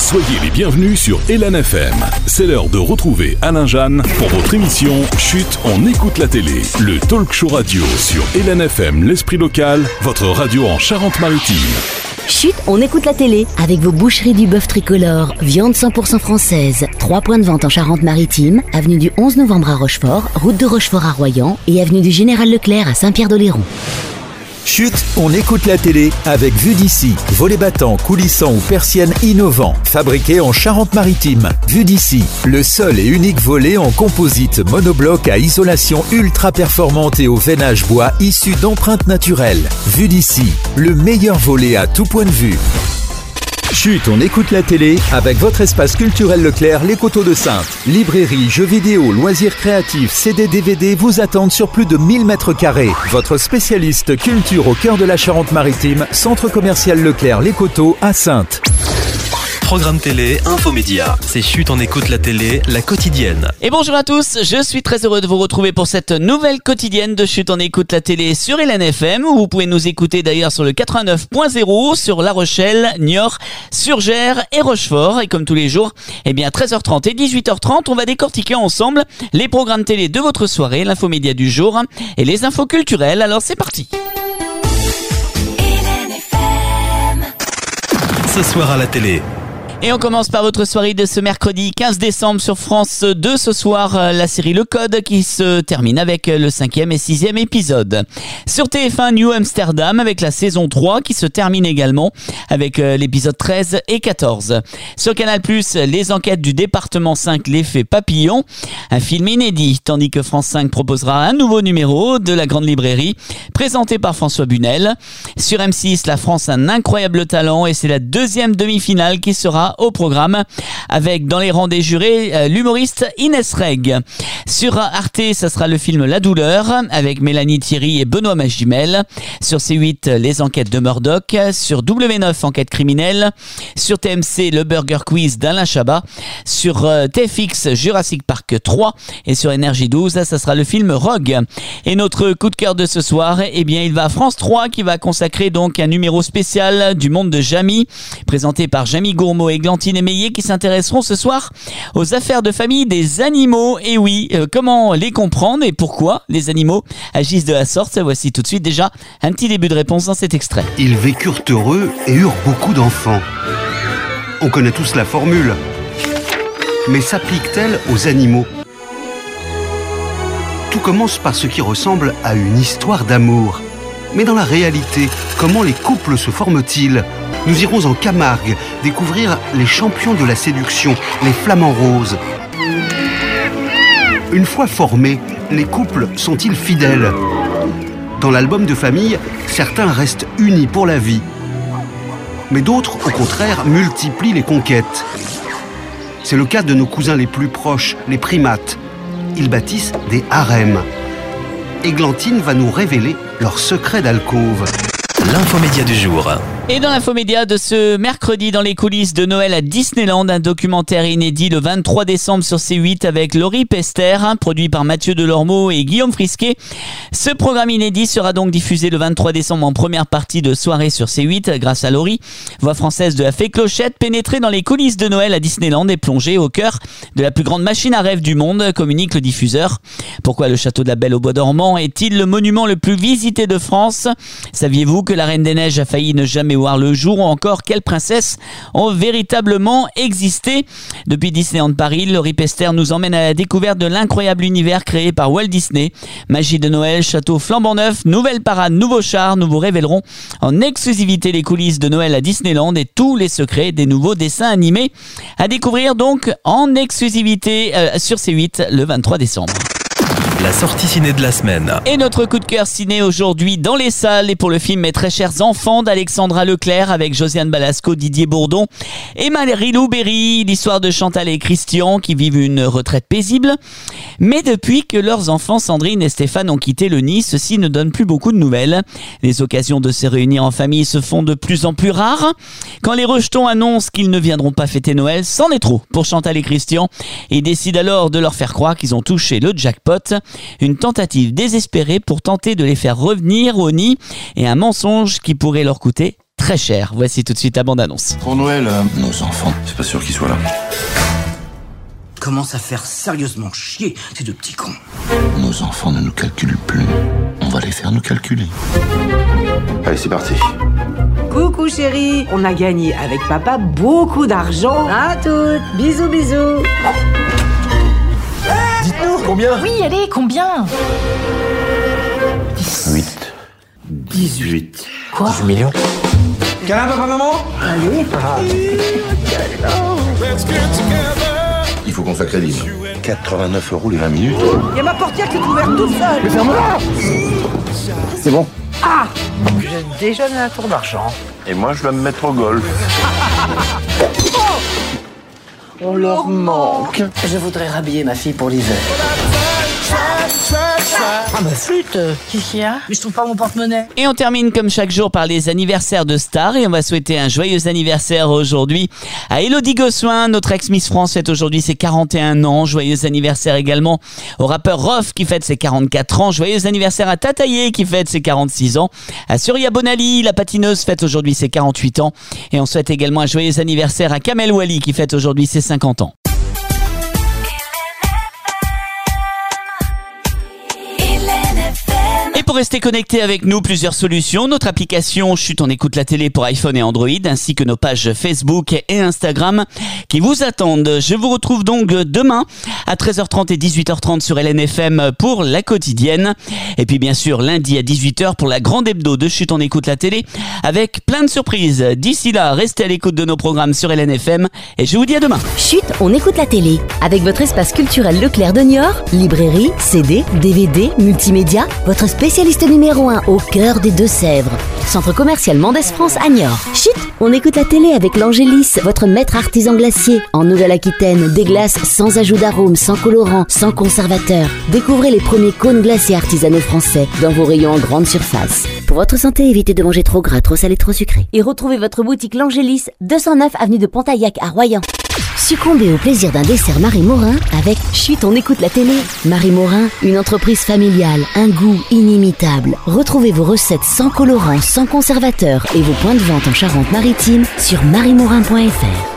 Soyez les bienvenus sur Elan FM. C'est l'heure de retrouver Alain Jeanne pour votre émission Chut, on écoute la télé. Le talk show radio sur Elan FM, l'esprit local, votre radio en Charente-Maritime. Chut, on écoute la télé avec vos boucheries du bœuf tricolore, viande 100% française. 3 points de vente en Charente-Maritime, avenue du 11 novembre à Rochefort, route de Rochefort à Royan et avenue du Général Leclerc à Saint-Pierre-d'Oléron. Chut, on écoute la télé avec Vue d'ici. Volets battants, coulissants ou persiennes innovants, fabriqués en Charente-Maritime. Vue d'ici, le seul et unique volet en composite monobloc à isolation ultra performante et au veinage bois issu d'empreintes naturelles. Vue d'ici, le meilleur volet à tout point de vue. Chut, on écoute la télé avec votre espace culturel Leclerc, les Coteaux de Saintes. Librairie, jeux vidéo, loisirs créatifs, CD, DVD vous attendent sur plus de 1000 mètres carrés. Votre spécialiste culture au cœur de la Charente-Maritime, centre commercial Leclerc, les Coteaux à Saintes. Programme télé, infomédia. C'est Chut, on écoute la télé, la quotidienne. Et bonjour à tous, je suis très heureux de vous retrouver pour cette nouvelle quotidienne de Chut, on écoute la télé sur Elan FM, où vous pouvez nous écouter d'ailleurs sur le 89.0, sur La Rochelle, Niort, Surgères et Rochefort. Et comme tous les jours, 13h30 et 18h30, on va décortiquer ensemble les programmes télé de votre soirée, l'infomédia du jour et les infos culturelles. Alors c'est parti. Ce soir à la télé. Et on commence par votre soirée de ce mercredi 15 décembre sur France 2. Ce soir, la série Le Code qui se termine avec le 5e et 6e épisode. Sur TF1, New Amsterdam avec la saison 3 qui se termine également avec l'épisode 13 et 14. Sur Canal+, les enquêtes du département 5, l'effet papillon. Un film inédit, tandis que France 5 proposera un nouveau numéro de La Grande Librairie, présenté par François Bunel. Sur M6, la France a un incroyable talent et c'est la deuxième demi-finale qui sera au programme avec dans les rangs des jurés l'humoriste Inès Reg. Sur Arte, ça sera le film La Douleur avec Mélanie Thierry et Benoît Magimel. Sur C8, les enquêtes de Murdoch. Sur W9, enquête criminelle. Sur TMC, le Burger Quiz d'Alain Chabat. Sur TFX, Jurassic Park 3 et sur Énergie 12, ça sera le film Rogue. Et notre coup de cœur de ce soir, il va à France 3 qui va consacrer donc un numéro spécial du monde de Jamy, présenté par Jamy Gourmaud et Glantine Émeillé qui s'intéresseront ce soir aux affaires de famille des animaux. Et oui, comment les comprendre et pourquoi les animaux agissent de la sorte. Voici tout de suite déjà un petit début de réponse dans cet extrait. Ils vécurent heureux et eurent beaucoup d'enfants. On connaît tous la formule. Mais s'applique-t-elle aux animaux ? Tout commence par ce qui ressemble à une histoire d'amour. Mais dans la réalité, comment les couples se forment-ils ? Nous irons en Camargue découvrir les champions de la séduction, les flamants roses. Une fois formés, les couples sont-ils fidèles ? Dans l'album de famille, certains restent unis pour la vie. Mais d'autres, au contraire, multiplient les conquêtes. C'est le cas de nos cousins les plus proches, les primates. Ils bâtissent des harems. Églantine va nous révéler leurs secrets d'alcôve. L'infomédia du jour. Et dans l'infomédia de ce mercredi, dans les coulisses de Noël à Disneyland, un documentaire inédit le 23 décembre sur C8 avec Laurie Pester, produit par Mathieu Delormeau et Guillaume Frisquet. Ce programme inédit sera donc diffusé le 23 décembre en première partie de soirée sur C8 grâce à Laurie, voix française de la Fée Clochette, pénétrée dans les coulisses de Noël à Disneyland et plongée au cœur de la plus grande machine à rêve du monde, communique le diffuseur. Pourquoi le château de la Belle au Bois dormant est-il le monument le plus visité de France ? Saviez-vous que la Reine des Neiges a failli ne jamais voir le jour, ou encore quelles princesses ont véritablement existé? Depuis Disneyland Paris, Laurie Pester nous emmène à la découverte de l'incroyable univers créé par Walt Disney. Magie de Noël, château flambant neuf, nouvelle parade, nouveaux chars, nous vous révélerons en exclusivité les coulisses de Noël à Disneyland et tous les secrets des nouveaux dessins animés à découvrir donc en exclusivité sur C8 le 23 décembre. La sortie ciné de la semaine. Et notre coup de cœur ciné aujourd'hui dans les salles et pour le film Mes très chers enfants d'Alexandra Leclerc avec Josiane Balasco, Didier Bourdon et Marie-Lou Berry, l'histoire de Chantal et Christian qui vivent une retraite paisible. Mais depuis que leurs enfants Sandrine et Stéphane ont quitté le nid, ceux-ci ne donnent plus beaucoup de nouvelles. Les occasions de se réunir en famille se font de plus en plus rares. Quand les rejetons annoncent qu'ils ne viendront pas fêter Noël, c'en est trop pour Chantal et Christian. Ils décident alors de leur faire croire qu'ils ont touché le jackpot. Une tentative désespérée pour tenter de les faire revenir au nid et un mensonge qui pourrait leur coûter très cher. Voici tout de suite la bande-annonce. Pour Noël, nos enfants, c'est pas sûr qu'ils soient là. Commence à faire sérieusement chier ces deux petits cons. Nos enfants ne nous calculent plus. On va les faire nous calculer. Allez, c'est parti. Coucou chérie, on a gagné avec papa beaucoup d'argent. À toutes, bisous bisous. Dites-nous combien? Oui, allez, combien? 8. 18. Quoi? 18 millions. Câlin, papa, maman? Allez. Il faut qu'on soit crédible. 89 € les 20 minutes. Il y a ma portière qui est ouverte toute seule. Mais ferme-la! C'est bon. Ah, je déjeune à un tour d'argent. Et moi, je vais me mettre au golf. On leur manque. Je voudrais rhabiller ma fille pour l'hiver. Ah bah flûte, Qu'est-ce qu'il y a? mais je trouve pas mon porte-monnaie. Et on termine comme chaque jour par les anniversaires de stars et on va souhaiter un joyeux anniversaire aujourd'hui à Élodie Gossuin, notre ex-Miss France fête aujourd'hui ses 41 ans. Joyeux anniversaire également au rappeur Rof qui fête ses 44 ans. Joyeux anniversaire à Tataillé qui fête ses 46 ans. À Surya Bonali, la patineuse, fête aujourd'hui ses 48 ans. Et on souhaite également un joyeux anniversaire à Kamel Wally qui fête aujourd'hui ses 50 ans. Et pour rester connecté avec nous, plusieurs solutions. Notre application Chut, on écoute la télé pour iPhone et Android, ainsi que nos pages Facebook et Instagram qui vous attendent. Je vous retrouve donc demain à 13h30 et 18h30 sur LNFM pour la quotidienne. Et puis bien sûr lundi à 18h pour la grande hebdo de Chut, on écoute la télé avec plein de surprises. D'ici là, restez à l'écoute de nos programmes sur LNFM et je vous dis à demain. Chut, on écoute la télé. Avec votre espace culturel Leclerc de Niort, librairie, CD, DVD, multimédia, votre spécialiste numéro 1 au cœur des Deux-Sèvres. Centre commercial Mendès France à Niort. Chut, on écoute la télé avec l'Angélis, votre maître artisan glacier. En Nouvelle-Aquitaine, des glaces sans ajout d'arôme, sans colorant, sans conservateur. Découvrez les premiers cônes glaciers artisanaux français dans vos rayons en grande surface. Pour votre santé, évitez de manger trop gras, trop salé, trop sucré. Et retrouvez votre boutique l'Angélis, 209 avenue de Pontaillac à Royan. Succombez au plaisir d'un dessert Marie Morin avec Chut, on écoute la télé. Marie Morin, une entreprise familiale, un goût inimitable. Retrouvez vos recettes sans colorant, sans conservateur et vos points de vente en Charente-Maritime sur mariemorin.fr.